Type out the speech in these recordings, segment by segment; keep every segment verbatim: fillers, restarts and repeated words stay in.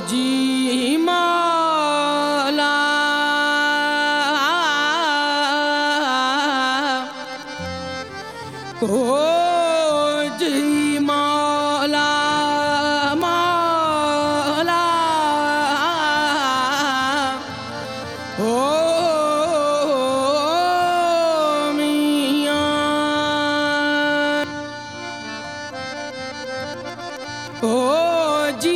जी मौला ओ जी मौला मौला ओ मियां ओ जी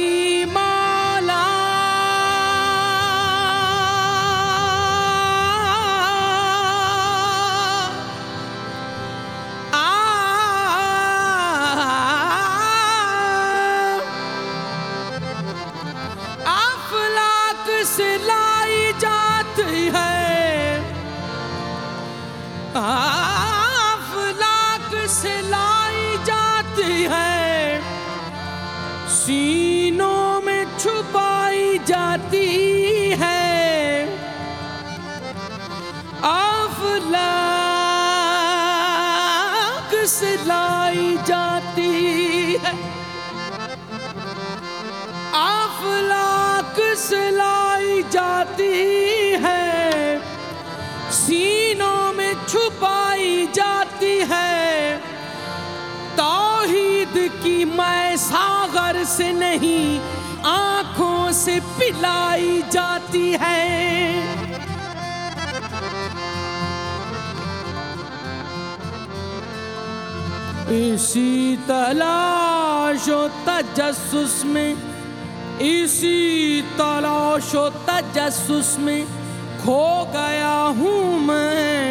से लाई जाती है, अफलाक से लाई जाती है, सीनों में छुपाई जाती है। अफलाक से लाई जाती है, अफलाक से लाई जाती है, सीनों में छुपाई जाती है। तौहीद की मैं सागर से नहीं, आंखों से पिलाई जाती है। इसी तलाश व तजस्सुस में, इसी तलाश व तजस्सुस में खो गया हूँ मैं।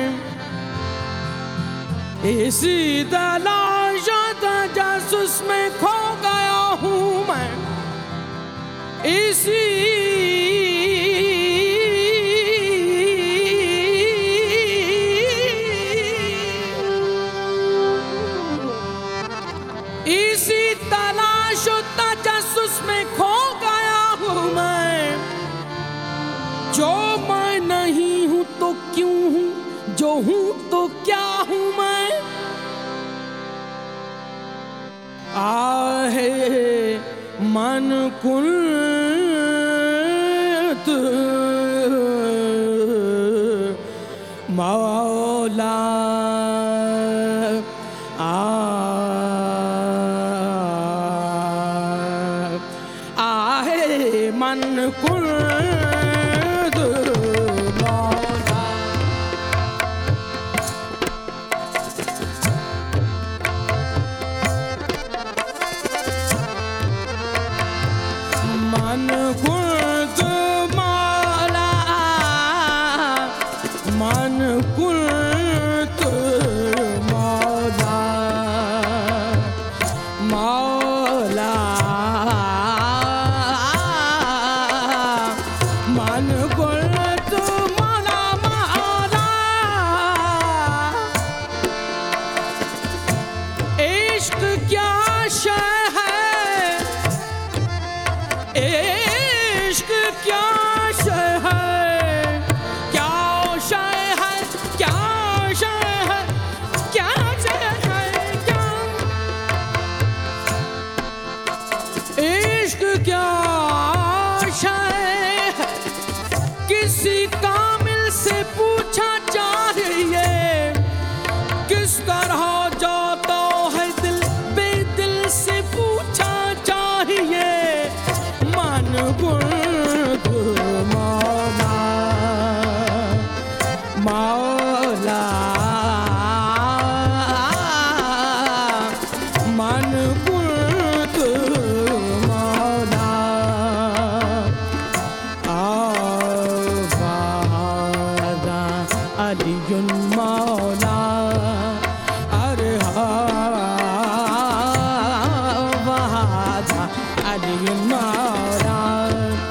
इसी तलाश व तजस्सुस में खो गया हूँ मैं। इसी इसी तलाश व तजस्सुस में खो गया हूँ मैं। जो मैं नहीं हूँ तो क्यों हूँ, जो हूँ तो क्या हूँ मैं। आहे मन कुंत मौला आ आहे मन कुंत मौला। मन कुंत मौला, मन कुंत मौला, मौला मन कुंत मौला मौला। इश्क क्या शय है, इश्क क्या शय है, क्या शय है, क्या शय है, क्या शय है, क्या इश्क क्या शय है। किसी कामिल से पूछा चाहिए, किस तरह जाता है दिल बेदिल से पूछा चाहिए। मन कुंत मौला मौला, मन कुंत मौला। आवाज़ा अलियुन मौला, अरे आवाज़ा अलियुन मौला।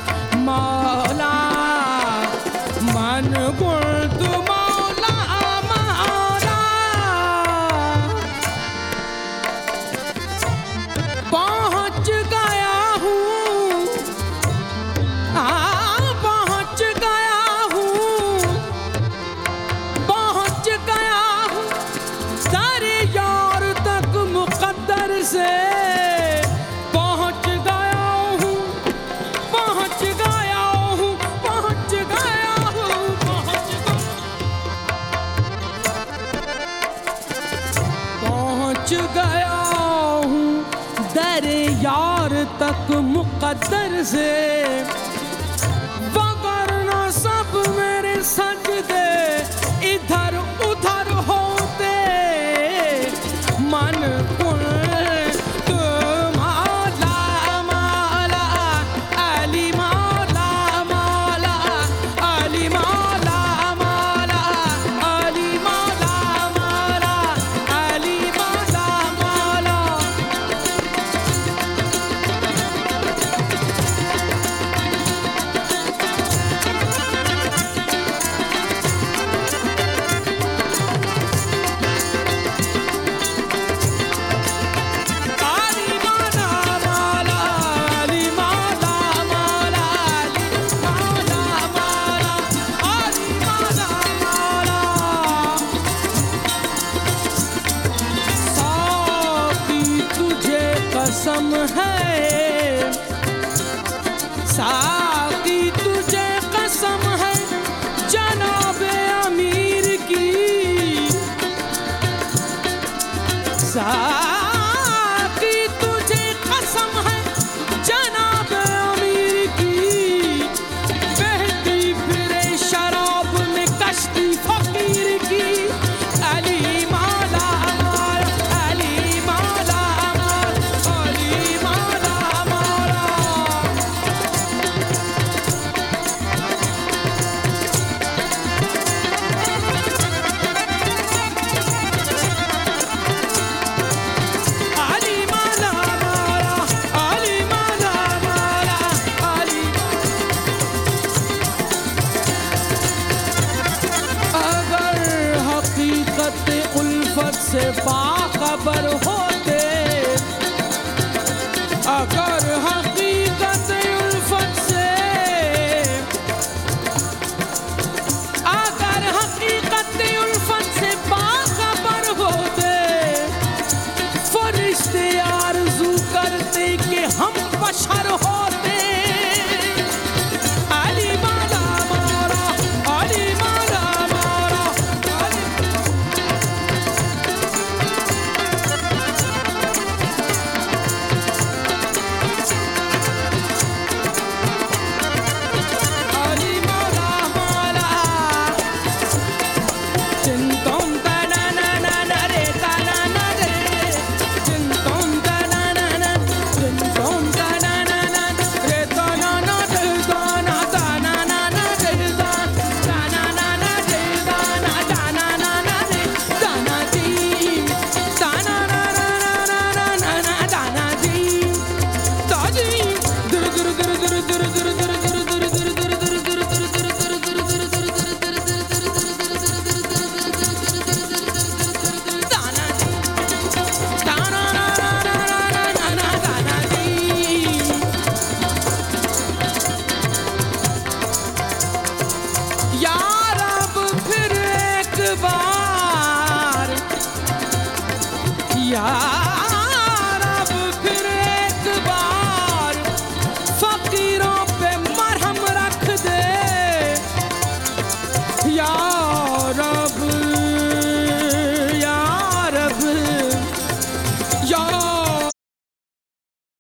दफ्तर से, वरना सब मेरे सजदे इधर उधर होते। मन कुल तू मौला मौला अली मौला मौला अली मौला मौला अली मौला मौला अली मौला मौला। अली मौला मौला अली मौला मौला अली मौला मौला अली मौला मौला। साकी तुझे कसम है, साकी तुझे कसम है जनाबे अमीर की। साकी तुझे कसम है जनाबे अमीर की। बहती फिरे शराब में कश्ती फकीर की। अली मौला मौला अली मौला मौला अली मौला मौला। अली मौला मौला अली मौला मौला अली। अगर हकीकत उल्फत से बाखबर होते, अगर हकीकत उल्फत से, अगर हकीकत उल्फत से बाखबर होते, फरिश्ते आरज़ू करते कि हम बशर होते। अली मौला मौला अली मौला मौला अली। अली मौला मौला चिंतों तना ना ना ना रे तना ना रे चिंतों तना ना ना चिंतों तना ना ना रे तना ना रे तना तना ना ना रे तना ना ना रे तना तना ना ना रे तना जी तना ना ना ना ना ना ना तना जी ताजी दुर दुर दुर दुर दुर दुर दुर दुर दुर दुर दुर दुर दुर ताना ताना ना ना ना ना ना ताना जी। यार अब फिर एक बार यार